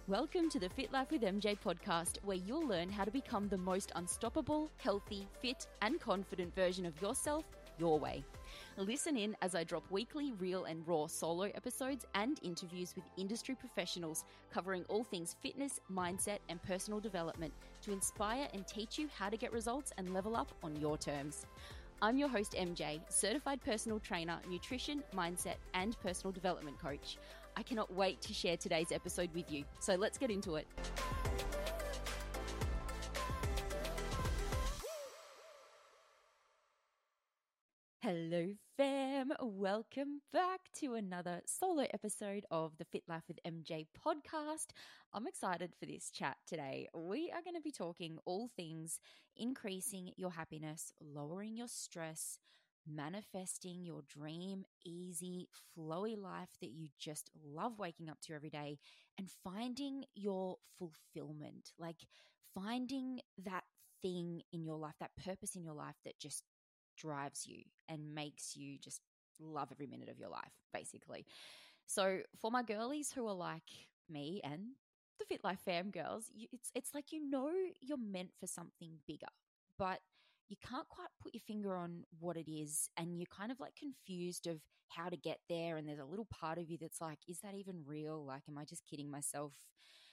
Welcome to the Fit Life with MJ podcast, where you'll learn how to become the most unstoppable, healthy, fit, and confident version of yourself your way. Listen in as I drop weekly real and raw solo episodes and interviews with industry professionals covering all things fitness, mindset, and personal development to inspire and teach you how to get results and level up on your terms. I'm your host, MJ, certified personal trainer, nutrition, mindset, and personal development coach. I cannot wait to share today's episode with you. So let's get into it. Hello fam, welcome back to another solo episode of the Fit Life with MJ podcast. I'm excited for this chat today. We are going to be talking all things increasing your happiness, lowering your stress, manifesting your dream, easy, flowy life that you just love waking up to every day, and finding your fulfillment, like finding that thing in your life, that purpose in your life that just drives you and makes you just love every minute of your life, basically. So for my girlies who are like me and the Fit Life fam girls, it's like you're meant for something bigger, but you can't quite put your finger on what it is, and you're kind of like confused of how to get there, and there's a little part of you that's like, is that even real? Like, am I just kidding myself?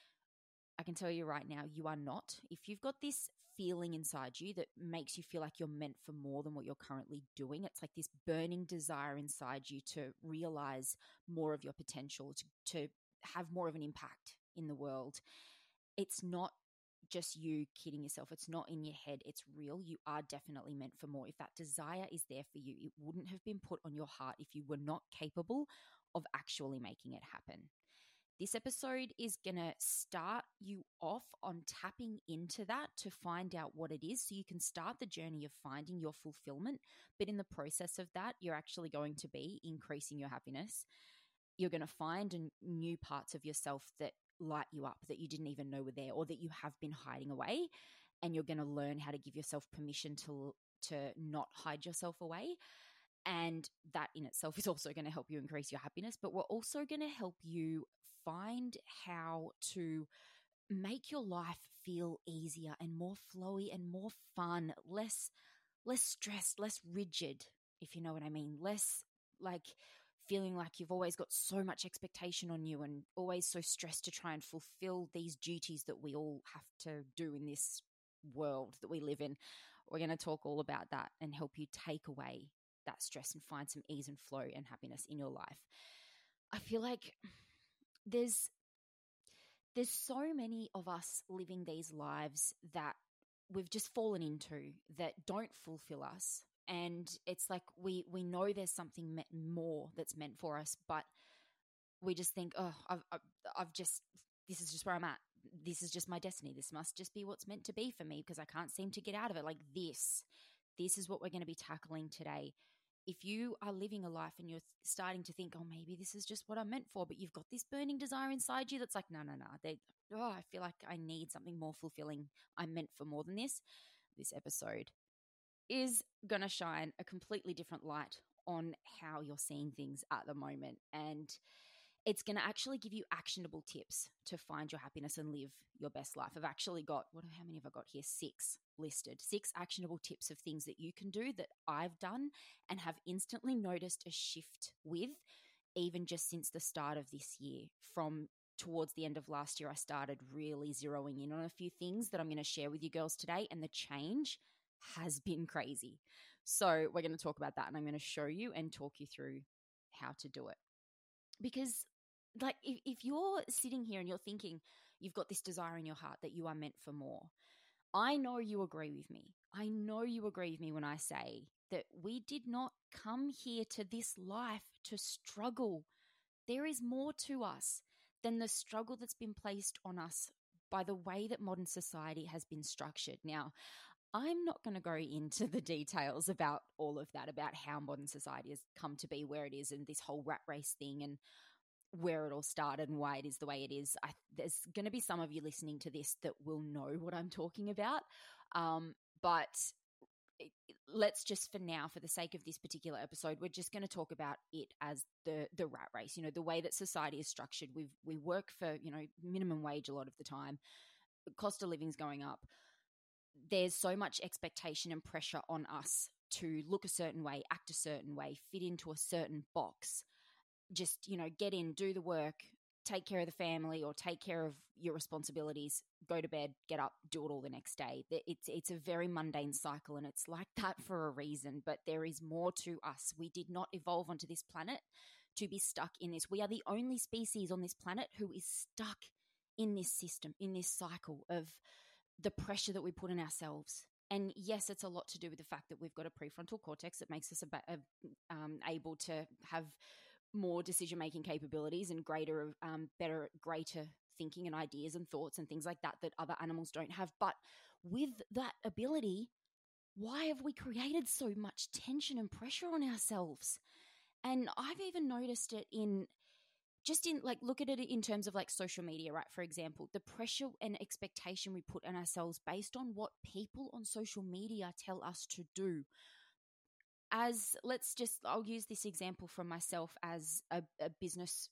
I can tell you right now, you are not. If you've got this feeling inside you that makes you feel like you're meant for more than what you're currently doing, it's like this burning desire inside you to realize more of your potential, to have more of an impact in the world. It's not just you kidding yourself. It's not in your head. It's real. You are definitely meant for more. If that desire is there for you, it wouldn't have been put on your heart if you were not capable of actually making it happen. This episode is going to start you off on tapping into that to find out what it is, so you can start the journey of finding your fulfillment. But in the process of that, you're actually going to be increasing your happiness. You're going to find new parts of yourself that light you up that you didn't even know were there, or that you have been hiding away. And you're going to learn how to give yourself permission to not hide yourself away. And that in itself is also going to help you increase your happiness. But we're also going to help you find how to make your life feel easier and more flowy and more fun, less stressed, less rigid, if you know what I mean, less like feeling like you've always got so much expectation on you and always so stressed to try and fulfill these duties that we all have to do in this world that we live in. We're going to talk all about that and help you take away that stress and find some ease and flow and happiness in your life. I feel like there's so many of us living these lives that we've just fallen into that don't fulfill us. And it's like we know there's something more that's meant for us, but we just think, oh, I've just, this is just where I'm at. This is just my destiny. This must just be what's meant to be for me because I can't seem to get out of it. Like this is what we're going to be tackling today. If you are living a life and you're starting to think, oh, maybe this is just what I'm meant for, but you've got this burning desire inside you that's like, no. I feel like I need something more fulfilling. I'm meant for more than this. This episode is going to shine a completely different light on how you're seeing things at the moment. And it's going to actually give you actionable tips to find your happiness and live your best life. I've actually got, how many have I got here? 6 listed. 6 actionable tips of things that you can do that I've done and have instantly noticed a shift with, even just since the start of this year. From towards the end of last year, I started really zeroing in on a few things that I'm going to share with you girls today, and the change has been crazy. So we're going to talk about that, and I'm going to show you and talk you through how to do it. Because like if you're sitting here and you're thinking you've got this desire in your heart that you are meant for more, I know you agree with me. I know you agree with me when I say that we did not come here to this life to struggle. There is more to us than the struggle that's been placed on us by the way that modern society has been structured. Now, I'm not going to go into the details about all of that, about how modern society has come to be where it is and this whole rat race thing and where it all started and why it is the way it is. There's going to be some of you listening to this that will know what I'm talking about. But let's just, for now, for the sake of this particular episode, we're just going to talk about it as the rat race. The way that society is structured. We work for minimum wage a lot of the time. The cost of living's going up. There's so much expectation and pressure on us to look a certain way, act a certain way, fit into a certain box. Just get in, do the work, take care of the family, or take care of your responsibilities, go to bed, get up, do it all the next day. It's a very mundane cycle, and it's like that for a reason, but there is more to us. We did not evolve onto this planet to be stuck in this. We are the only species on this planet who is stuck in this system, in this cycle of the pressure that we put on ourselves. And yes, it's a lot to do with the fact that we've got a prefrontal cortex that makes us able to have more decision-making capabilities and greater thinking and ideas and thoughts and things like that other animals don't have. But with that ability, why have we created so much tension and pressure on ourselves? And I've even noticed it look at it in terms of like social media, right? For example, the pressure and expectation we put on ourselves based on what people on social media tell us to do. I'll use this example from myself as a business,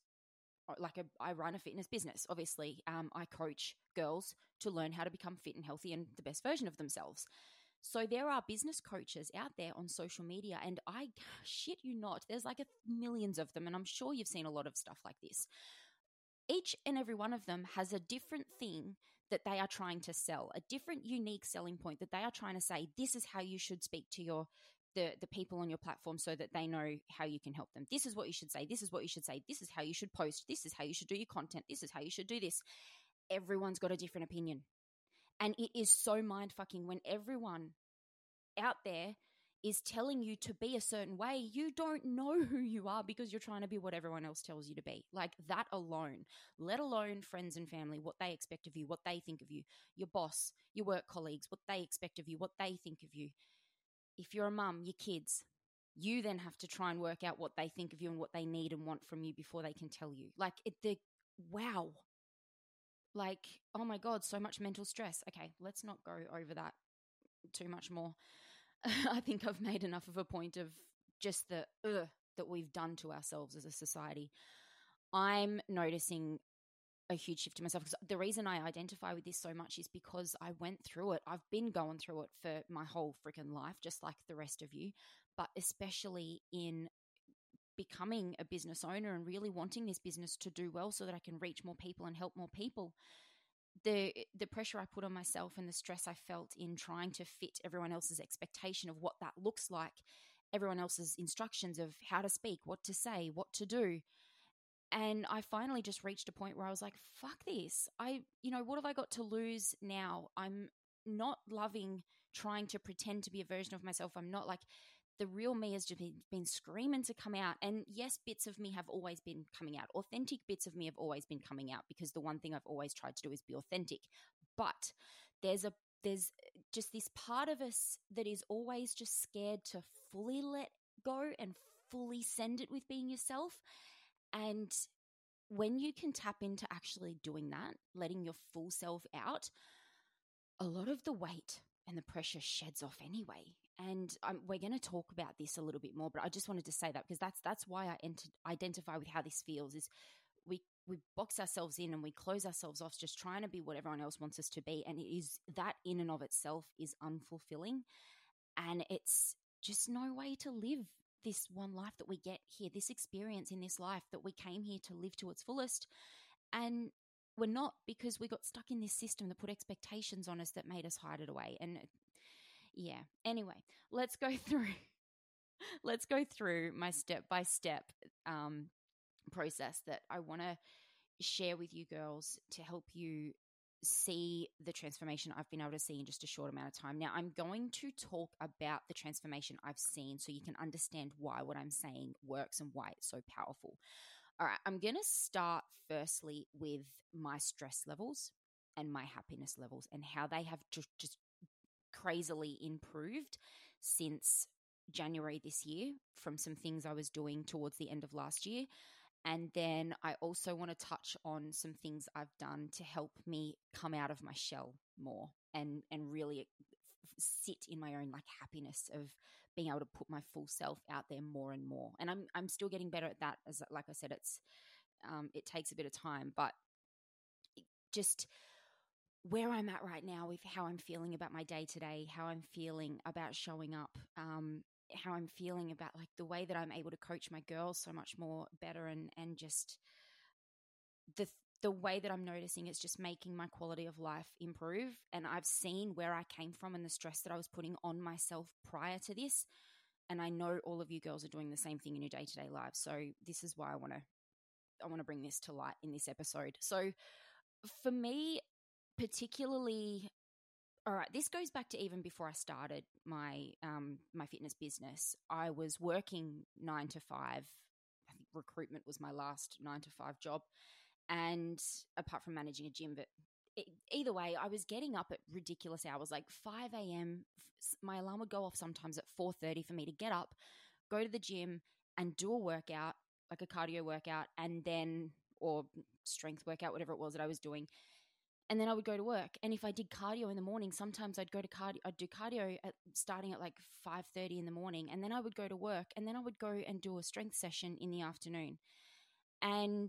I run a fitness business. Obviously, I coach girls to learn how to become fit and healthy and the best version of themselves. So there are business coaches out there on social media, and I shit you not, there's like millions of them, and I'm sure you've seen a lot of stuff like this. Each and every one of them has a different thing that they are trying to sell, a different unique selling point that they are trying to say, this is how you should speak to the people on your platform so that they know how you can help them. This is what you should say. This is what you should say. This is how you should post. This is how you should do your content. This is how you should do this. Everyone's got a different opinion. And it is so mind-fucking when everyone out there is telling you to be a certain way. You don't know who you are because you're trying to be what everyone else tells you to be. Like that alone, let alone friends and family, what they expect of you, what they think of you, your boss, your work colleagues, what they expect of you, what they think of you. If you're a mum, your kids, you then have to try and work out what they think of you and what they need and want from you before they can tell you. Wow. Like, oh my God, so much mental stress. Okay, let's not go over that too much more. I think I've made enough of a point of just the that we've done to ourselves as a society. I'm noticing a huge shift in myself because the reason I identify with this so much is because I went through it. I've been going through it for my whole freaking life, just like the rest of you, but especially in becoming a business owner and really wanting this business to do well so that I can reach more people and help more people. The pressure I put on myself and the stress I felt in trying to fit everyone else's expectation of what that looks like, everyone else's instructions of how to speak, what to say, what to do. And I finally just reached a point where I was like, fuck this. What have I got to lose now? I'm not loving trying to pretend to be a version of myself. I'm not like, the real me has just been screaming to come out. And yes, bits of me have always been coming out. Authentic bits of me have always been coming out because the one thing I've always tried to do is be authentic. But there's just this part of us that is always just scared to fully let go and fully send it with being yourself. And when you can tap into actually doing that, letting your full self out, a lot of the weight and the pressure sheds off anyway. And we're going to talk about this a little bit more, but I just wanted to say that because that's why I identify with how this feels is we box ourselves in and we close ourselves off just trying to be what everyone else wants us to be. And it is that in and of itself is unfulfilling. And it's just no way to live this one life that we get here, this experience in this life that we came here to live to its fullest. And we're not, because we got stuck in this system that put expectations on us that made us hide it away. And yeah, anyway, let's go through my step-by-step process that I want to share with you girls to help you see the transformation I've been able to see in just a short amount of time. Now, I'm going to talk about the transformation I've seen so you can understand why what I'm saying works and why it's so powerful. All right, I'm going to start firstly with my stress levels and my happiness levels and how they have just crazily improved since January this year from some things I was doing towards the end of last year. And then I also want to touch on some things I've done to help me come out of my shell more and really sit in my own like happiness of being able to put my full self out there more and more. And I'm still getting better at that. As like I said, it takes a bit of time, but just where I'm at right now with how I'm feeling about my day to day, how I'm feeling about showing up, how I'm feeling about like the way that I'm able to coach my girls so much more better, and just the way that I'm noticing it's just making my quality of life improve. And I've seen where I came from and the stress that I was putting on myself prior to this. And I know all of you girls are doing the same thing in your day-to-day lives. So this is why I want to bring this to light in this episode. So for me, particularly, all right, this goes back to even before I started my my fitness business. I was working 9 to 5. I think recruitment was my last 9 to 5 job, and apart from managing a gym. But either way, I was getting up at ridiculous hours, like 5 a.m. My alarm would go off sometimes at 4:30 for me to get up, go to the gym, and do a workout, like a cardio workout, and then or strength workout, whatever it was that I was doing. And then I would go to work. And if I did cardio in the morning, sometimes I'd do cardio starting at like 5:30 in the morning. And then I would go to work. And then I would go and do a strength session in the afternoon. And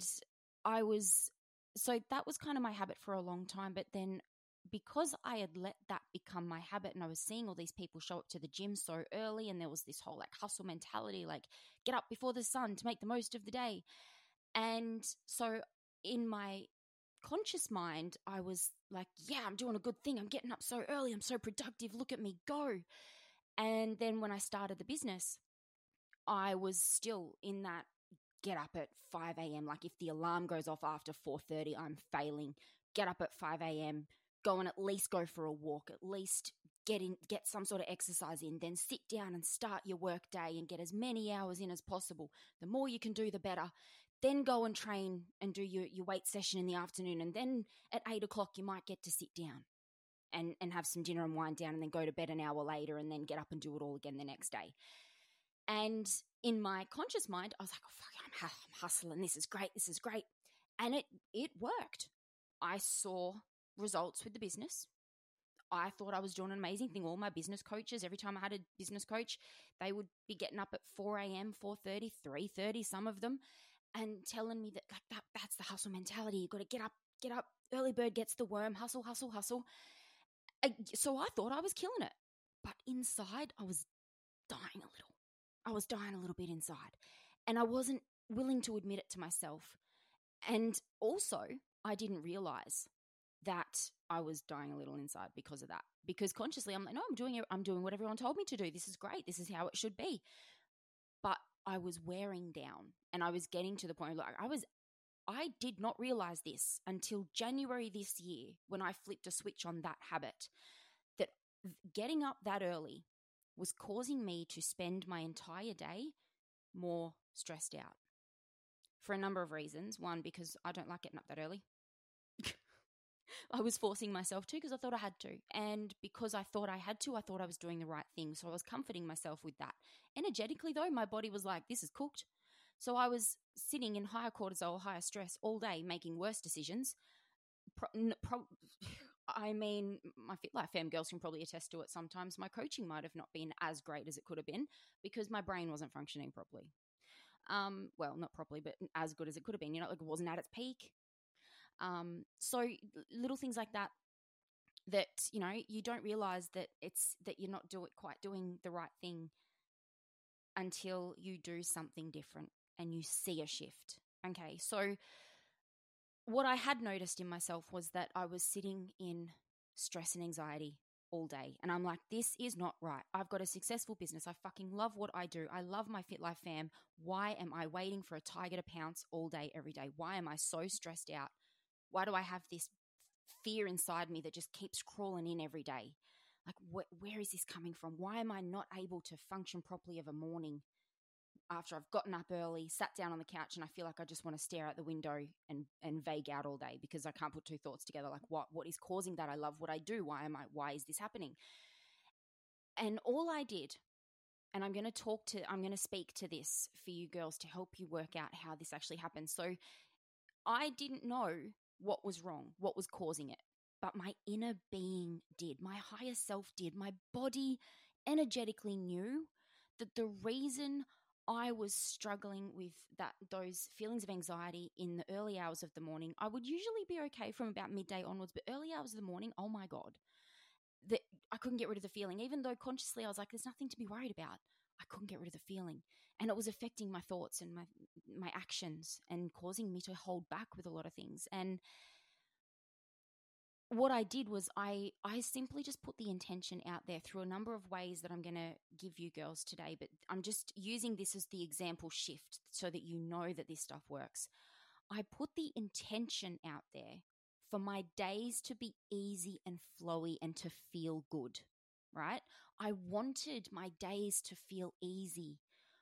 so that was kind of my habit for a long time. But then because I had let that become my habit, and I was seeing all these people show up to the gym so early, and there was this whole like hustle mentality, like get up before the sun to make the most of the day. And so in my conscious mind, I was like, yeah, I'm doing a good thing. I'm getting up so early. I'm so productive. Look at me go. And then when I started the business, I was still in that get up at 5 a.m. Like if the alarm goes off after 4:30, I'm failing. Get up at 5 a.m., go and at least go for a walk, at least get some sort of exercise in, then sit down and start your work day and get as many hours in as possible. The more you can do, the better. Then go and train and do your weight session in the afternoon. And then at 8 o'clock, you might get to sit down and have some dinner and wind down, and then go to bed an hour later, and then get up and do it all again the next day. And in my conscious mind, I was like, oh, fuck, I'm hustling. This is great. This is great. And it worked. I saw results with the business. I thought I was doing an amazing thing. All my business coaches, every time I had a business coach, they would be getting up at 4 a.m., 4:30, 3:30, some of them, and telling me that like that's the hustle mentality. You got to get up. Early bird gets the worm. Hustle, hustle, hustle. So I thought I was killing it. But inside, I was dying a little. I was dying a little bit inside, and I wasn't willing to admit it to myself. And also, I didn't realize that I was dying a little inside because of that. Because consciously, I'm like, no, I'm doing what everyone told me to do. This is great. This is how it should be. But I was wearing down, and I was getting to the point where I did not realize this until January this year, when I flipped a switch on that habit, that getting up that early was causing me to spend my entire day more stressed out for a number of reasons. One, because I don't like getting up that early. I was forcing myself to because I thought I had to. And because I thought I had to, I thought I was doing the right thing. So I was comforting myself with that. Energetically, though, my body was like, this is cooked. So I was sitting in higher cortisol, higher stress all day, making worse decisions. I mean, my Fit Life fam girls can probably attest to it sometimes. My coaching might have not been as great as it could have been because my brain wasn't functioning properly. Well, not properly, but as good as it could have been. Like it wasn't at its peak. So little things like that, you don't realize that you're not quite doing the right thing until you do something different and you see a shift. Okay, so what I had noticed in myself was that I was sitting in stress and anxiety all day. And I'm like, this is not right. I've got a successful business. I fucking love what I do. I love my Fit Life fam. Why am I waiting for a tiger to pounce all day, every day? Why am I so stressed out? Why do I have this fear inside me that just keeps crawling in every day? Like, where is this coming from? Why am I not able to function properly of a morning after I've gotten up early, sat down on the couch, and I feel like I just want to stare out the window and vague out all day because I can't put two thoughts together. Like, what is causing that? I love what I do. Why is this happening? And all I did, and I'm going to speak to this for you girls to help you work out how this actually happens. So I didn't know what was wrong, what was causing it. but my inner being did. My higher self did. My body energetically knew that the reason I was struggling with those feelings of anxiety in the early hours of the morning, I would usually be okay from about midday onwards, but early hours of the morning, oh my God, that I couldn't get rid of the feeling. Even though consciously I was like, there's nothing to be worried about, I couldn't get rid of the feeling. And it was affecting my thoughts and my actions and causing me to hold back with a lot of things. And what I did was I simply just put the intention out there through a number of ways that I'm going to give you girls today, but I'm just using this as the example shift so that you know that this stuff works. I put the intention out there for my days to be easy and flowy and to feel good, right? I wanted my days to feel easy.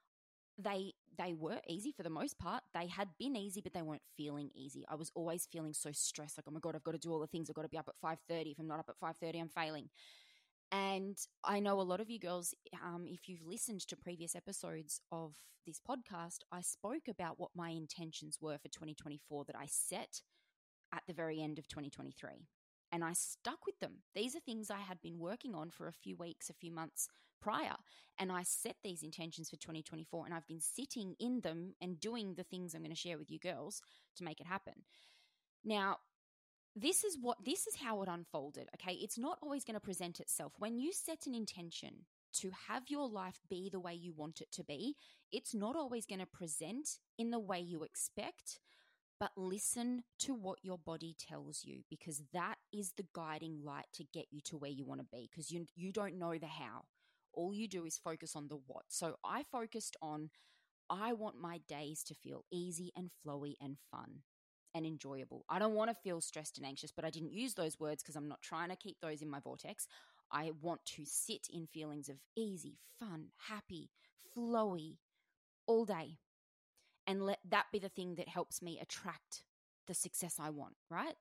They were easy for the most part. They had been easy, but they weren't feeling easy. I was always feeling so stressed, like, oh my God, I've got to do all the things. I've got to be up at 5:30. If I'm not up at 5:30, I'm failing. And I know a lot of you girls, if you've listened to previous episodes of this podcast, I spoke about what my intentions were for 2024 that I set at the very end of 2023. And I stuck with them. These are things I had been working on for a few weeks, a few months prior. And I set these intentions for 2024, and I've been sitting in them and doing the things I'm going to share with you girls to make it happen. Now, this is how it unfolded. Okay. It's not always going to present itself. When you set an intention to have your life be the way you want it to be, it's not always going to present in the way you expect. But listen to what your body tells you, because that is the guiding light to get you to where you want to be, because you don't know the how. All you do is focus on the what. So I focused on, I want my days to feel easy and flowy and fun and enjoyable. I don't want to feel stressed and anxious, but I didn't use those words because I'm not trying to keep those in my vortex. I want to sit in feelings of easy, fun, happy, flowy all day. And let that be the thing that helps me attract the success I want, right?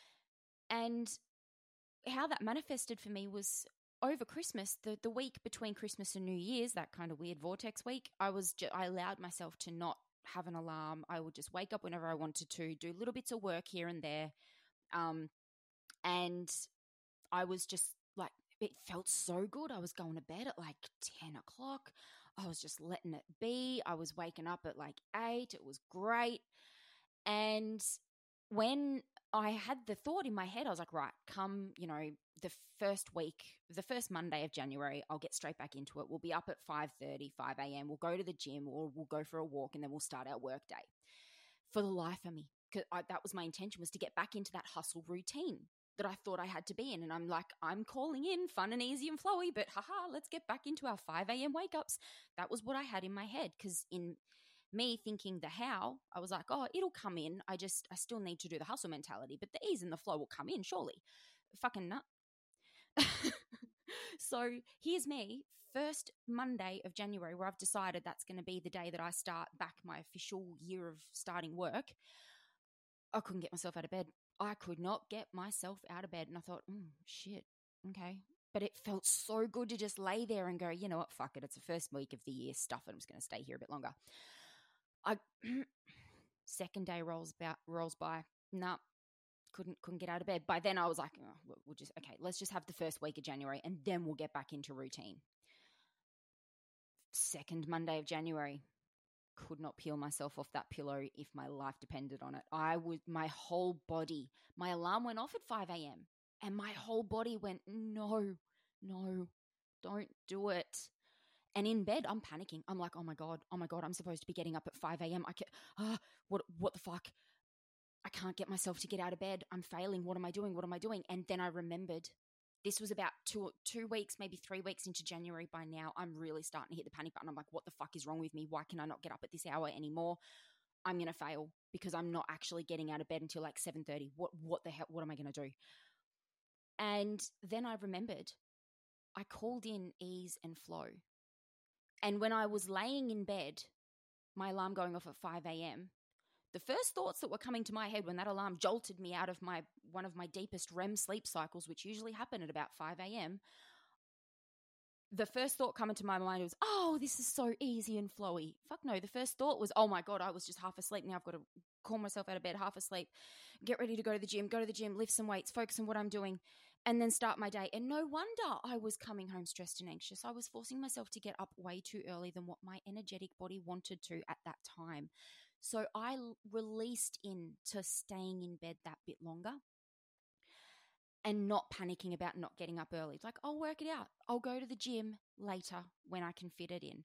And how that manifested for me was over Christmas, the week between Christmas and New Year's, that kind of weird vortex week, I allowed myself to not have an alarm. I would just wake up whenever I wanted to, do little bits of work here and there. And I was just like, it felt so good. I was going to bed at like 10 o'clock. I was just letting it be. I was waking up at like 8. It was great. And when I had the thought in my head, I was like, right, come, the first Monday of January, I'll get straight back into it. We'll be up at 5:30, 5 a.m. We'll go to the gym, or we'll go for a walk, and then we'll start our work day. For the life of me, because that was my intention, was to get back into that hustle routine that I thought I had to be in. And I'm like, I'm calling in fun and easy and flowy, but let's get back into our 5 a.m. wake ups. That was what I had in my head, because in me thinking the how, I was like, oh, it'll come in. I still need to do the hustle mentality, but the ease and the flow will come in, surely. Fucking nut. So here's me, first Monday of January, where I've decided that's going to be the day that I start back my official year of starting work. I couldn't get myself out of bed. I could not get myself out of bed. And I thought, shit, okay. But it felt so good to just lay there and go, you know what, fuck it. It's the first week of the year, stuff it. I'm just going to stay here a bit longer. Second day rolls by. Nah, couldn't get out of bed. By then I was like, let's just have the first week of January and then we'll get back into routine. Second Monday of January, could not peel myself off that pillow if my life depended on it. My whole body, my alarm went off at 5 a.m. and my whole body went, no, don't do it. And in bed, I'm panicking. I'm like, oh my God, I'm supposed to be getting up at 5 a.m. What the fuck? I can't get myself to get out of bed. I'm failing. What am I doing? And then I remembered, this was about 2 weeks, maybe 3 weeks into January by now. I'm really starting to hit the panic button. I'm like, what the fuck is wrong with me? Why can I not get up at this hour anymore? I'm going to fail because I'm not actually getting out of bed until like 7:30. What the hell? What am I going to do? And then I remembered, I called in ease and flow. And when I was laying in bed, my alarm going off at 5 a.m., the first thoughts that were coming to my head when that alarm jolted me out of one of my deepest REM sleep cycles, which usually happen at about 5 a.m., the first thought coming to my mind was, oh, this is so easy and flowy. Fuck no. The first thought was, oh my God, I was just half asleep. Now I've got to call myself out of bed half asleep, get ready to go to the gym, lift some weights, focus on what I'm doing, and then start my day. And no wonder I was coming home stressed and anxious. I was forcing myself to get up way too early than what my energetic body wanted to at that time. So I released into staying in bed that bit longer and not panicking about not getting up early. It's like, I'll work it out. I'll go to the gym later when I can fit it in.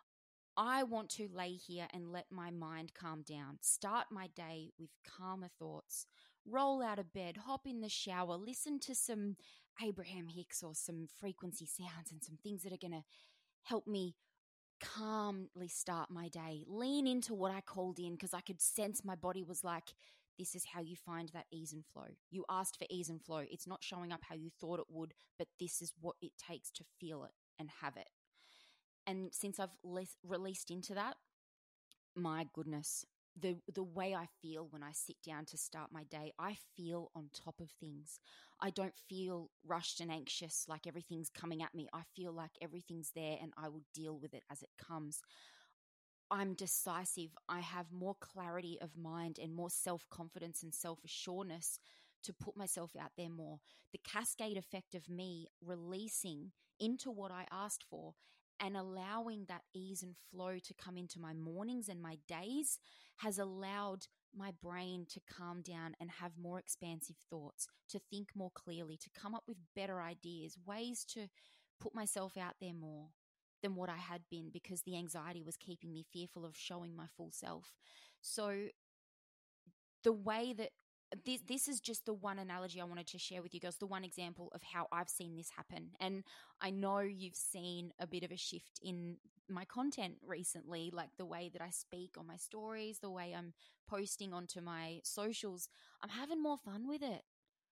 I want to lay here and let my mind calm down, start my day with calmer thoughts, roll out of bed, hop in the shower, listen to some Abraham Hicks or some frequency sounds and some things that are going to help me calmly start my day, lean into what I called in because I could sense my body was like, this is how you find that ease and flow. You asked for ease and flow. It's not showing up how you thought it would, but this is what it takes to feel it and have it. And since I've released into that, my goodness, the way I feel when I sit down to start my day, I feel on top of things. I don't feel rushed and anxious like everything's coming at me. I feel like everything's there and I will deal with it as it comes. I'm decisive. I have more clarity of mind and more self-confidence and self-assuredness to put myself out there more. The cascade effect of me releasing into what I asked for and allowing that ease and flow to come into my mornings and my days has allowed my brain to calm down and have more expansive thoughts, to think more clearly, to come up with better ideas, ways to put myself out there more than what I had been because the anxiety was keeping me fearful of showing my full self. So the way that this is just the one analogy I wanted to share with you guys, the one example of how I've seen this happen. And I know you've seen a bit of a shift in my content recently, like the way that I speak on my stories, the way I'm posting onto my socials. I'm having more fun with it.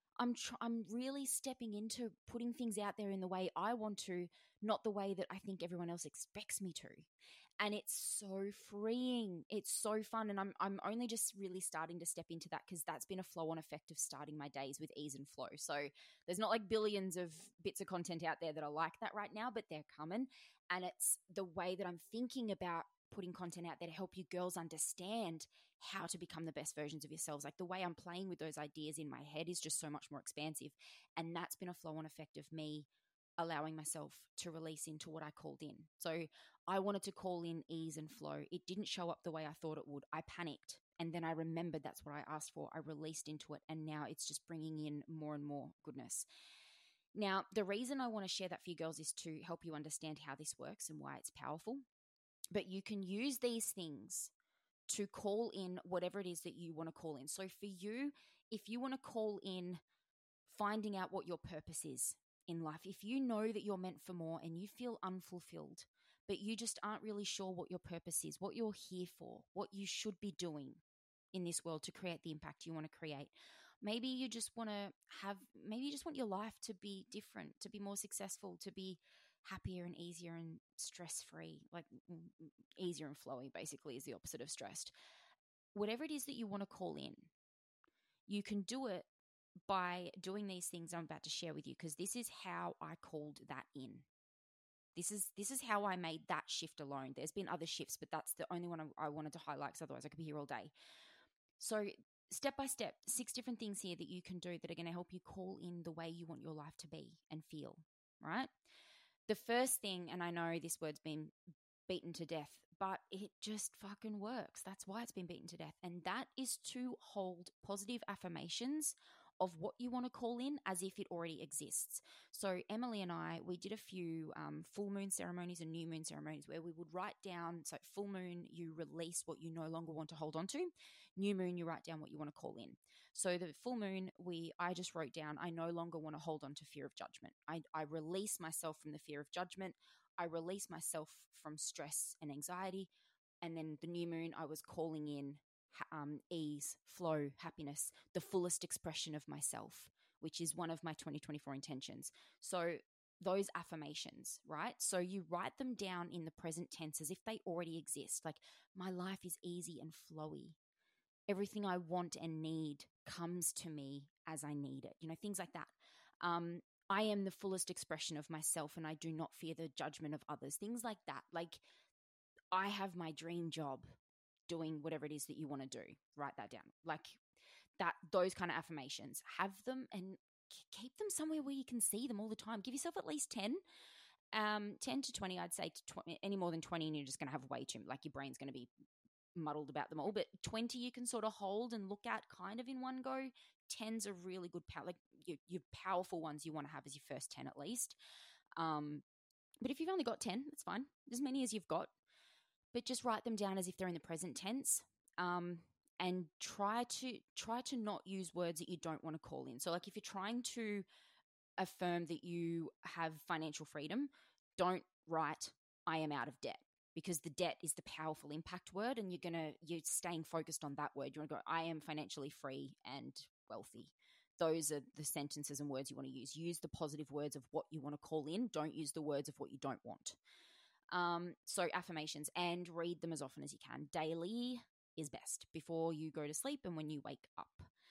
I'm really stepping into putting things out there in the way I want to, not the way that I think everyone else expects me to. And it's so freeing. It's so fun. And I'm only just really starting to step into that because that's been a flow on effect of starting my days with ease and flow. So there's not like billions of bits of content out there that are like that right now, but they're coming. And it's the way that I'm thinking about putting content out there to help you girls understand how to become the best versions of yourselves. Like the way I'm playing with those ideas in my head is just so much more expansive. And that's been a flow on effect of me allowing myself to release into what I called in. So I wanted to call in ease and flow. It didn't show up the way I thought it would. I panicked. And then I remembered that's what I asked for. I released into it. And now it's just bringing in more and more goodness. Now, the reason I want to share that for you girls is to help you understand how this works and why it's powerful. But you can use these things to call in whatever it is that you want to call in. So for you, if you want to call in finding out what your purpose is in life, if you know that you're meant for more and you feel unfulfilled, but you just aren't really sure what your purpose is, what you're here for, what you should be doing in this world to create the impact you want to create. Maybe you just want your life to be different, to be more successful, to be happier and easier and stress-free, like easier and flowy basically is the opposite of stressed. Whatever it is that you want to call in, you can do it by doing these things I'm about to share with you, because this is how I called that in. This is how I made that shift alone. There's been other shifts, but that's the only one I wanted to highlight because otherwise I could be here all day. So step by step, 6 different things here that you can do that are going to help you call in the way you want your life to be and feel, right? The first thing, and I know this word's been beaten to death, but it just fucking works. That's why it's been beaten to death. And that is to hold positive affirmations of what you want to call in as if it already exists. So Emily and I, we did a few full moon ceremonies and new moon ceremonies where we would write down, so full moon, you release what you no longer want to hold on to. New moon, you write down what you want to call in. So the full moon, I just wrote down, I no longer want to hold on to fear of judgment. I release myself from the fear of judgment. I release myself from stress and anxiety. And then the new moon, I was calling in ease, flow, happiness, the fullest expression of myself, which is one of my 2024 intentions. So those affirmations, right? So you write them down in the present tense as if they already exist. Like, my life is easy and flowy. Everything I want and need comes to me as I need it. Things like that. I am the fullest expression of myself and I do not fear the judgment of others. Things like that. Like, I have my dream job doing whatever it is that you want to do. Write that down. Like that, those kind of affirmations. Have them and keep them somewhere where you can see them all the time. Give yourself at least 10. 10 to 20, I'd say to 20, any more than 20 and you're just going to have way too, like your brain's going to be muddled about them all. But 20 you can sort of hold and look at kind of in one go. 10's a really good like your powerful ones you want to have as your first 10 at least. But if you've only got 10, it's fine. As many as you've got. But just write them down as if they're in the present tense. And try to not use words that you don't want to call in. So like if you're trying to affirm that you have financial freedom, don't write I am out of debt, because the debt is the powerful impact word and you're staying focused on that word. You want to go I am financially free and wealthy. Those are the sentences and words you want to use. Use the positive words of what you want to call in. Don't use the words of what you don't want. So affirmations, and read them as often as you can. Daily is best, before you go to sleep and when you wake up.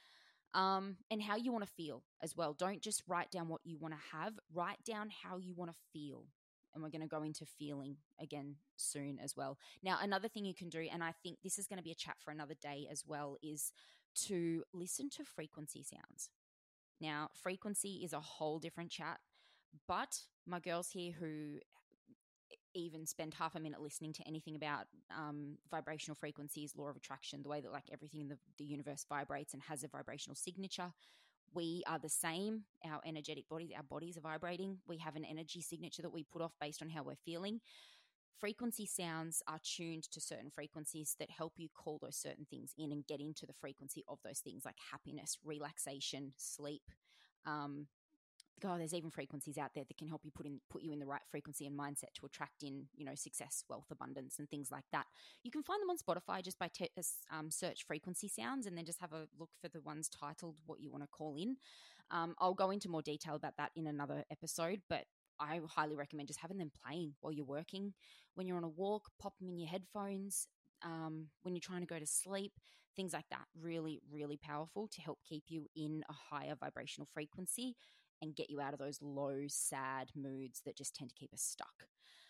And how you want to feel as well. Don't just write down what you want to have. Write down how you want to feel. And we're going to go into feeling again soon as well. Now, another thing you can do, and I think this is going to be a chat for another day as well, is to listen to frequency sounds. Now, frequency is a whole different chat, but my girls here who even spend half a minute listening to anything about vibrational frequencies, law of attraction, the way that like everything in the universe vibrates and has a vibrational signature. We are the same. Our energetic bodies, our bodies are vibrating. We have an energy signature that we put off based on how we're feeling. Frequency sounds are tuned to certain frequencies that help you call those certain things in and get into the frequency of those things, like happiness, relaxation, sleep. There's even frequencies out there that can help you put you in the right frequency and mindset to attract in, success, wealth, abundance, and things like that. You can find them on Spotify just by search frequency sounds and then just have a look for the ones titled what you want to call in. I'll go into more detail about that in another episode, but I highly recommend just having them playing while you're working. When you're on a walk, pop them in your headphones. When you're trying to go to sleep, things like that. Really, really powerful to help keep you in a higher vibrational frequency and get you out of those low, sad moods that just tend to keep us stuck.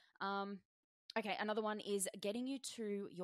Okay, another one is getting yourself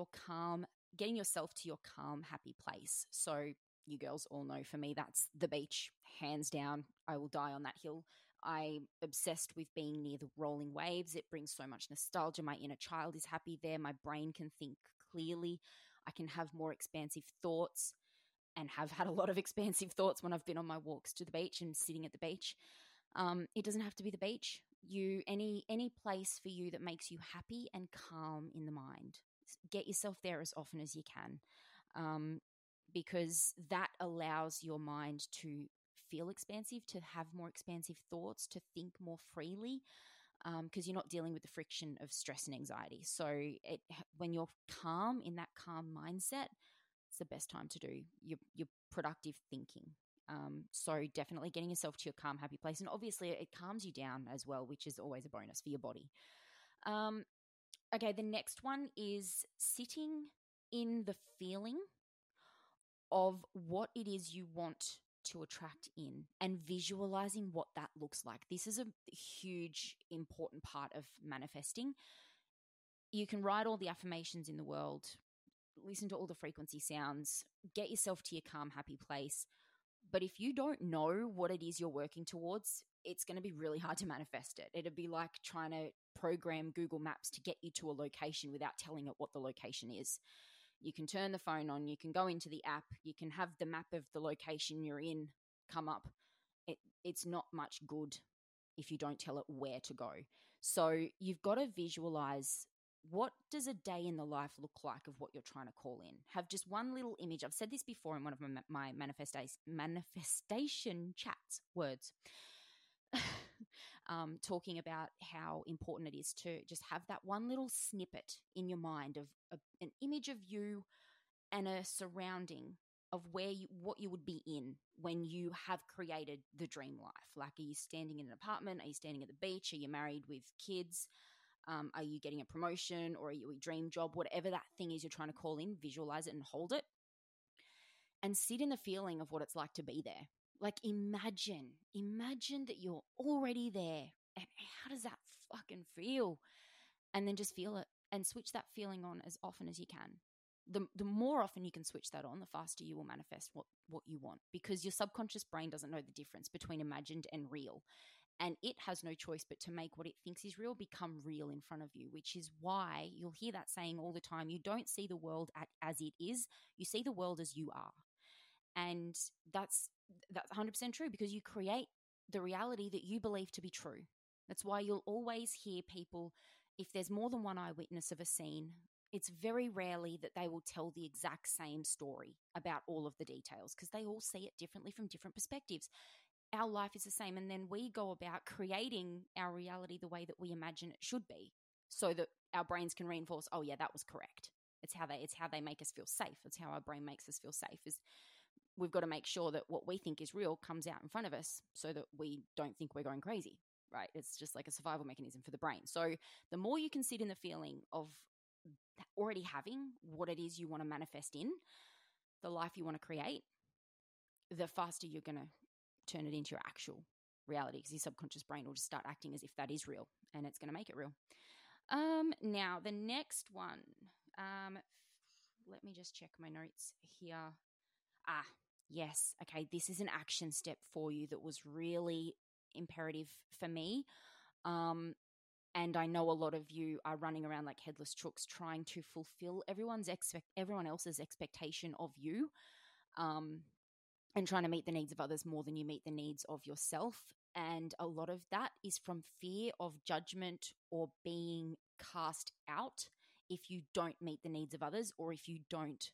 to your calm, happy place. So you girls all know, for me, that's the beach, hands down. I will die on that hill. I'm obsessed with being near the rolling waves. It brings so much nostalgia. My inner child is happy there. My brain can think clearly. I can have more expansive thoughts, and have had a lot of expansive thoughts when I've been on my walks to the beach and sitting at the beach. It doesn't have to be the beach. Any place for you that makes you happy and calm in the mind. Get yourself there as often as you can, because that allows your mind to feel expansive, to have more expansive thoughts, to think more freely, because you're not dealing with the friction of stress and anxiety. So when you're calm, in that calm mindset, it's the best time to do your productive thinking. So definitely getting yourself to your calm, happy place. And obviously it calms you down as well, which is always a bonus for your body. Okay, the next one is sitting in the feeling of what it is you want to attract in and visualizing what that looks like. This is a huge, important part of manifesting. You can write all the affirmations in the world, listen to all the frequency sounds, get yourself to your calm, happy place. But if you don't know what it is you're working towards, it's going to be really hard to manifest it. It'd be like trying to program Google Maps to get you to a location without telling it what the location is. You can turn the phone on, you can go into the app, you can have the map of the location you're in come up. It's not much good if you don't tell it where to go. So you've got to visualize, what does a day in the life look like of what you're trying to call in? Have just one little image. I've said this before in one of my manifestation chats, words, talking about how important it is to just have that one little snippet in your mind of an image of you and a surrounding of what you would be in when you have created the dream life. Like, are you standing in an apartment? Are you standing at the beach? Are you married with kids? Are you getting a promotion, or are you a dream job? Whatever that thing is you're trying to call in, visualize it and hold it. and sit in the feeling of what it's like to be there. Like imagine that you're already there. And how does that fucking feel? And then just feel it and switch that feeling on as often as you can. The more often you can switch that on, the faster you will manifest what you want, because your subconscious brain doesn't know the difference between imagined and real. And it has no choice but to make what it thinks is real become real in front of you, which is why you'll hear that saying all the time. You don't see the world as it is. You see the world as you are. And that's 100% true, because you create the reality that you believe to be true. That's why you'll always hear people, if there's more than one eyewitness of a scene, it's very rarely that they will tell the exact same story about all of the details, because they all see it differently from different perspectives. Our life is the same, and then we go about creating our reality the way that we imagine it should be, so that our brains can reinforce, oh yeah, that was correct. It's how they make us feel safe. It's how our brain makes us feel safe. Is we've got to make sure that what we think is real comes out in front of us, so that we don't think we're going crazy, right? It's just like a survival mechanism for the brain. So the more you can sit in the feeling of already having what it is you want to manifest in, the life you want to create, the faster you're going to turn it into your actual reality, because your subconscious brain will just start acting as if that is real, and it's going to make it real. Now, the next one, let me just check my notes here. Yes. Okay, this is an action step for you that was really imperative for me. And I know a lot of you are running around like headless chooks trying to fulfill everyone else's expectation of you, and trying to meet the needs of others more than you meet the needs of yourself. And a lot of that is from fear of judgment or being cast out if you don't meet the needs of others, or if you don't,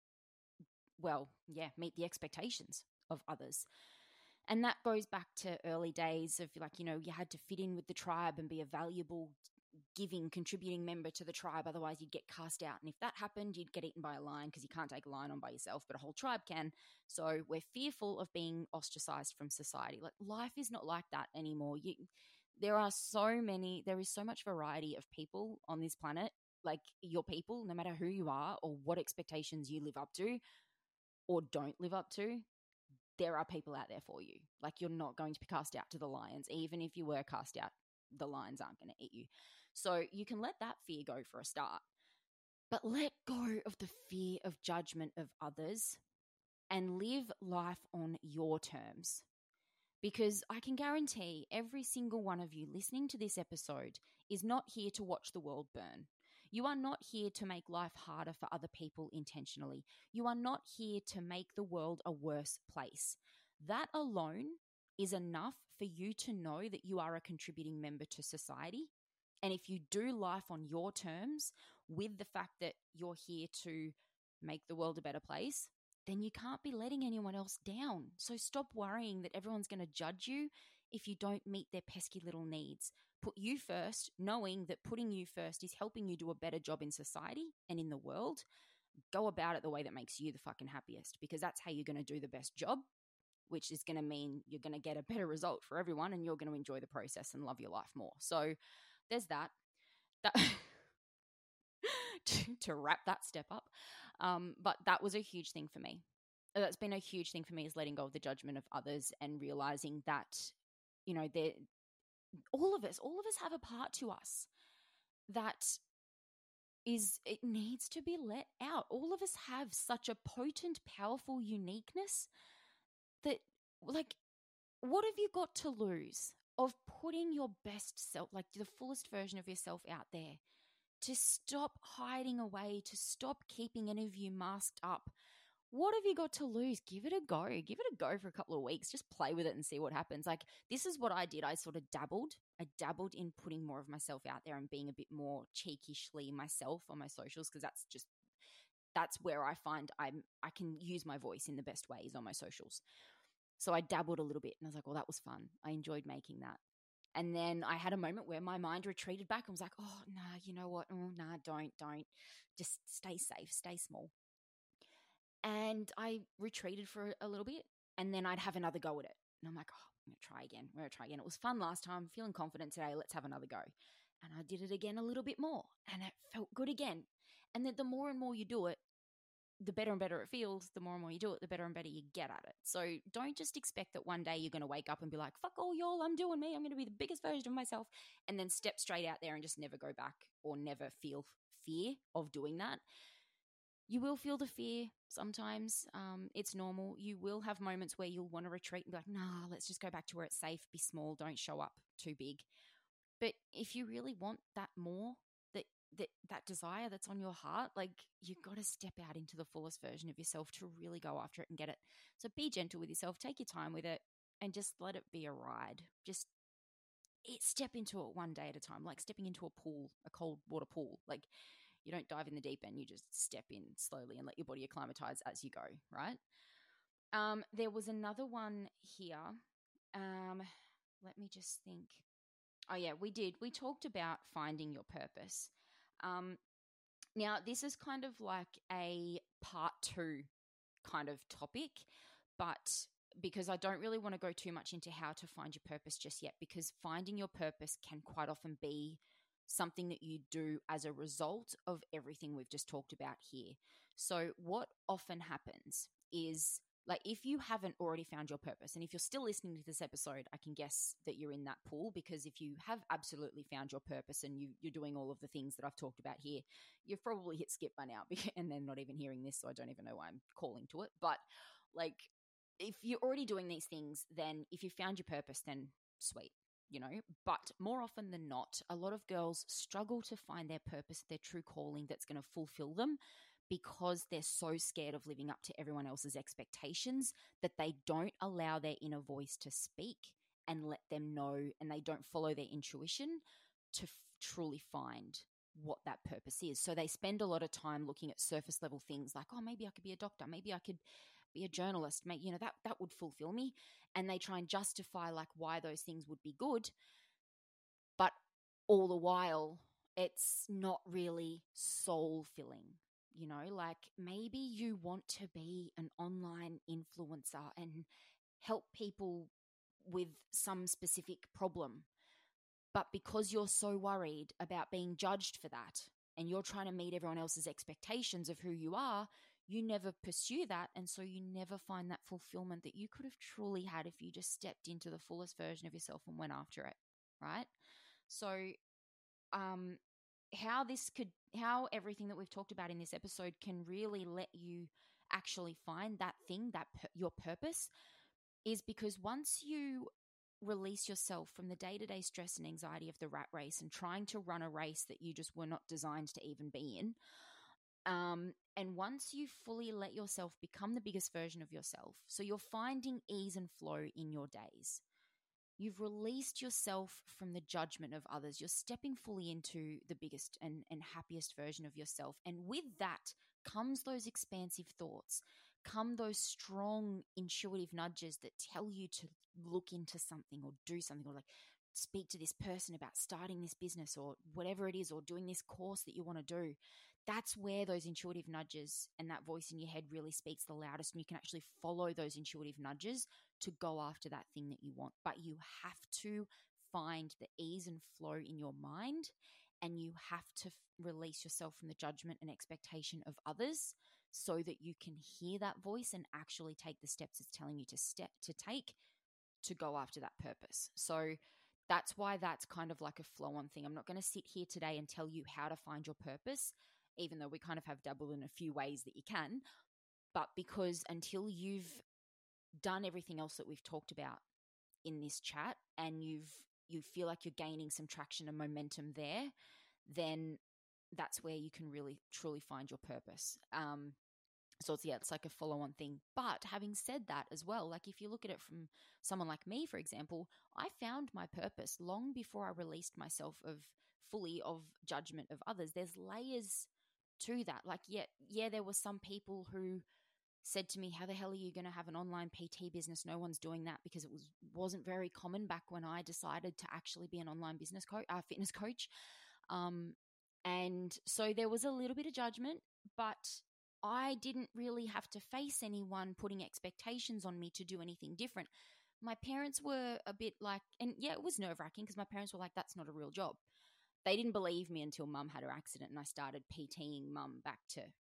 meet the expectations of others. And that goes back to early days of you had to fit in with the tribe and be a valuable, giving, contributing member to the tribe. Otherwise, you'd get cast out. And if that happened, you'd get eaten by a lion, because you can't take a lion on by yourself, but a whole tribe can. So we're fearful of being ostracized from society. Like, life is not like that anymore. There is so much variety of people on this planet. Like, your people, no matter who you are or what expectations you live up to or don't live up to, there are people out there for you. Like, you're not going to be cast out to the lions. Even if you were cast out, the lions aren't going to eat you. So you can let that fear go for a start, but let go of the fear of judgment of others and live life on your terms. Because I can guarantee every single one of you listening to this episode is not here to watch the world burn. You are not here to make life harder for other people intentionally. You are not here to make the world a worse place. That alone is enough for you to know that you are a contributing member to society. And if you do life on your terms, with the fact that you're here to make the world a better place, then you can't be letting anyone else down. So stop worrying that everyone's going to judge you if you don't meet their pesky little needs. Put you first, knowing that putting you first is helping you do a better job in society and in the world. Go about it the way that makes you the fucking happiest, because that's how you're going to do the best job, which is going to mean you're going to get a better result for everyone, and you're going to enjoy the process and love your life more. So there's that to wrap that step up. But that was a huge thing for me. That's been a huge thing for me, is letting go of the judgment of others and realizing that, all of us have a part to us that it needs to be let out. All of us have such a potent, powerful uniqueness that, like, what have you got to lose of putting your best self, like the fullest version of yourself out there? To stop hiding away, to stop keeping any of you masked up. What have you got to lose? Give it a go. Give it a go for a couple of weeks. Just play with it and see what happens. Like, this is what I did. I sort of dabbled. I dabbled in putting more of myself out there and being a bit more cheekishly myself on my socials, because that's where I find I can use my voice in the best ways on my socials. So I dabbled a little bit, and I was like, well, that was fun. I enjoyed making that. And then I had a moment where my mind retreated back and was like, oh, nah, you know what? Oh, nah, don't. Just stay safe, stay small. And I retreated for a little bit, and then I'd have another go at it. And I'm like, oh, I'm going to try again. It was fun last time, feeling confident today. Let's have another go. And I did it again a little bit more, and it felt good again. And then the more and more you do it, the better and better it feels, the more and more you do it, the better and better you get at it. So don't just expect that one day you're going to wake up and be like, fuck all y'all, I'm doing me. I'm going to be the biggest version of myself. And then step straight out there and just never go back or never feel fear of doing that. You will feel the fear sometimes. It's normal. You will have moments where you'll want to retreat and be like, nah, let's just go back to where it's safe, be small, don't show up too big. But if you really want that more, that desire that's on your heart, like you've got to step out into the fullest version of yourself to really go after it and get it. So be gentle with yourself, take your time with it, and just let it be a ride. Just step into it one day at a time, like stepping into a pool, a cold water pool. Like you don't dive in the deep end, you just step in slowly and let your body acclimatize as you go, right? There was another one here. Let me just think. Oh yeah, we did. We talked about finding your purpose. Now, this is kind of like a part 2 kind of topic, but because I don't really want to go too much into how to find your purpose just yet, because finding your purpose can quite often be something that you do as a result of everything we've just talked about here. So what often happens is, like, if you haven't already found your purpose, and if you're still listening to this episode, I can guess that you're in that pool, because if you have absolutely found your purpose and you're doing all of the things that I've talked about here, you've probably hit skip by now, and they're not even hearing this, so I don't even know why I'm calling to it. But like, if you're already doing these things, then if you found your purpose, then sweet, you know. But more often than not, a lot of girls struggle to find their purpose, their true calling that's going to fulfill them, because they're so scared of living up to everyone else's expectations that they don't allow their inner voice to speak and let them know, and they don't follow their intuition to truly find what that purpose is. So they spend a lot of time looking at surface level things like, oh, maybe I could be a doctor, maybe I could be a journalist, maybe, you know, that would fulfill me. And they try and justify like why those things would be good. But all the while, it's not really soul filling. You know, like maybe you want to be an online influencer and help people with some specific problem. But because you're so worried about being judged for that, and you're trying to meet everyone else's expectations of who you are, you never pursue that. And so you never find that fulfillment that you could have truly had if you just stepped into the fullest version of yourself and went after it, right? So how everything that we've talked about in this episode can really let you actually find that thing, your purpose, is because once you release yourself from the day-to-day stress and anxiety of the rat race and trying to run a race that you just were not designed to even be in, and once you fully let yourself become the biggest version of yourself, so you're finding ease and flow in your days, you've released yourself from the judgment of others. You're stepping fully into the biggest and happiest version of yourself. And with that comes those expansive thoughts, come those strong intuitive nudges that tell you to look into something or do something, or like speak to this person about starting this business or whatever it is, or doing this course that you want to do. That's where those intuitive nudges and that voice in your head really speaks the loudest, and you can actually follow those intuitive nudges to go after that thing that you want. But you have to find the ease and flow in your mind, and you have to release yourself from the judgment and expectation of others so that you can hear that voice and actually take the steps it's telling you to take to go after that purpose. So that's why that's kind of like a flow-on thing. I'm not going to sit here today and tell you how to find your purpose, even though we kind of have dabbled in a few ways that you can. But because until you've done everything else that we've talked about in this chat, and you feel like you're gaining some traction and momentum there, then that's where you can really truly find your purpose. So it's like a follow-on thing. But having said that as well, like if you look at it from someone like me, for example, I found my purpose long before I released myself fully of judgment of others. There's layers to that. Like, yeah, there were some people who said to me, how the hell are you going to have an online PT business? No one's doing that, because it wasn't very common back when I decided to actually be an online fitness coach. And so there was a little bit of judgment, but I didn't really have to face anyone putting expectations on me to do anything different. My parents were a bit like, and yeah, it was nerve-wracking because my parents were like, that's not a real job. They didn't believe me until mum had her accident and I started PTing mum back to,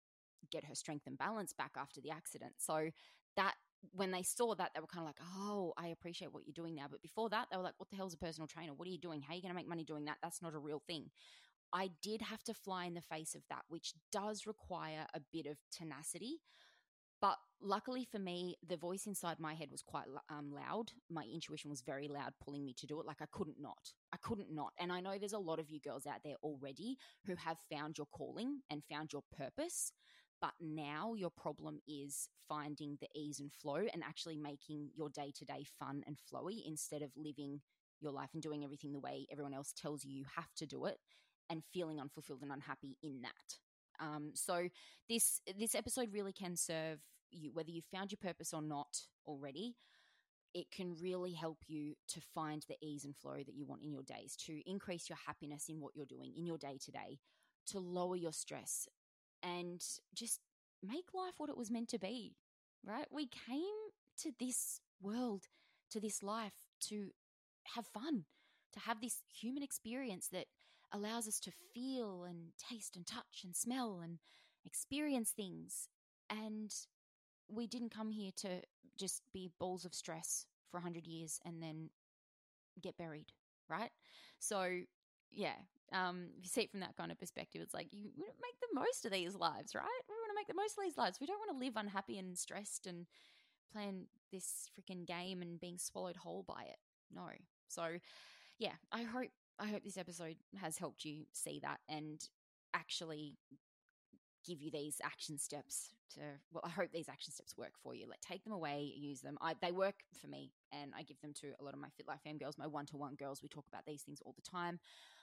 get her strength and balance back after the accident. So that when they saw that, they were kind of like, oh, I appreciate what you're doing now. But before that, they were like, what the hell's a personal trainer? What are you doing? How are you going to make money doing that? That's not a real thing. I did have to fly in the face of that, which does require a bit of tenacity. But luckily for me, the voice inside my head was quite loud. My intuition was very loud, pulling me to do it. Like I couldn't not. And I know there's a lot of you girls out there already who have found your calling and found your purpose. But now your problem is finding the ease and flow and actually making your day-to-day fun and flowy instead of living your life and doing everything the way everyone else tells you have to do it and feeling unfulfilled and unhappy in that. So this episode really can serve you, whether you found your purpose or not already. It can really help you to find the ease and flow that you want in your days, to increase your happiness in what you're doing in your day to day, to lower your stress, and just make life what it was meant to be, right? We came to this world, to this life, to have fun, to have this human experience that allows us to feel and taste and touch and smell and experience things. And we didn't come here to just be balls of stress for 100 years and then get buried, right? So, yeah, if you see it from that kind of perspective, it's like you want to make the most of these lives, right? We want to make the most of these lives. We don't want to live unhappy and stressed and playing this freaking game and being swallowed whole by it. No. So, yeah, I hope this episode has helped you see that and actually give you these action steps I hope these action steps work for you. Like take them away, use them. They work for me and I give them to a lot of my Fit Life Fam girls, my one-to-one girls. We talk about these things all the time.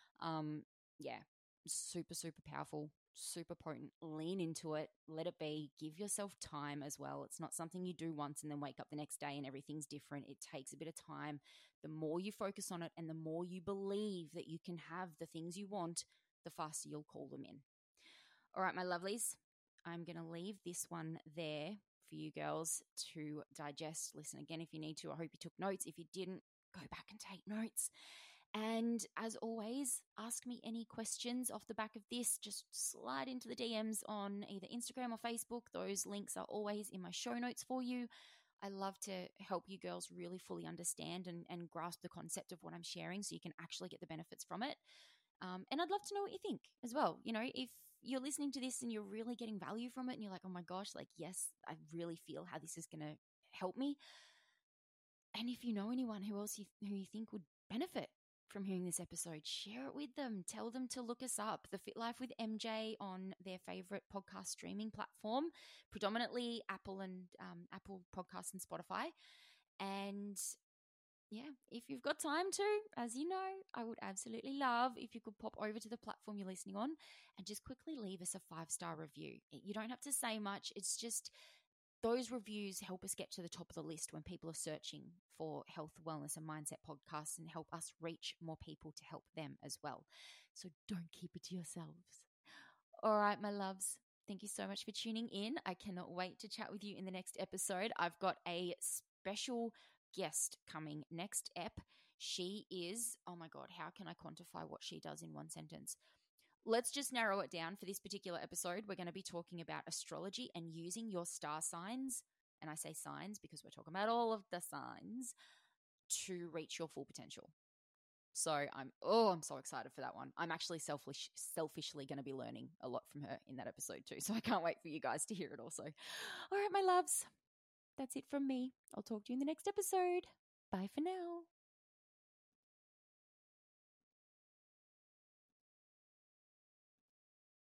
Yeah, super, super powerful, super potent. Lean into it, let it be, give yourself time as well. It's not something you do once and then wake up the next day and everything's different. It takes a bit of time. The more you focus on it and the more you believe that you can have the things you want, the faster you'll call them in. All right, my lovelies, I'm going to leave this one there for you girls to digest. Listen again if you need to. I hope you took notes. If you didn't, go back and take notes. And as always, ask me any questions off the back of this. Just slide into the DMs on either Instagram or Facebook. Those links are always in my show notes for you. I love to help you girls really fully understand and grasp the concept of what I'm sharing so you can actually get the benefits from it. And I'd love to know what you think as well. You know, if you're listening to this and you're really getting value from it and you're like, oh my gosh, like, yes, I really feel how this is going to help me. And if you know anyone who you think would benefit from hearing this episode, share it with them. Tell them to look us up, The Fit Life with MJ, on their favorite podcast streaming platform, predominantly Apple Podcasts and Spotify. And yeah, if you've got time to, as you know, I would absolutely love if you could pop over to the platform you're listening on and just quickly leave us a 5-star review. You don't have to say much. It's just those reviews help us get to the top of the list when people are searching for health, wellness, and mindset podcasts and help us reach more people to help them as well. So don't keep it to yourselves. All right, my loves. Thank you so much for tuning in. I cannot wait to chat with you in the next episode. I've got a special guest coming next ep. She is, oh my God, how can I quantify what she does in one sentence? Let's just narrow it down for this particular episode. We're going to be talking about astrology and using your star signs. And I say signs because we're talking about all of the signs to reach your full potential. So I'm so excited for that one. I'm actually selfishly going to be learning a lot from her in that episode too. So I can't wait for you guys to hear it also. All right, my loves. That's it from me. I'll talk to you in the next episode. Bye for now.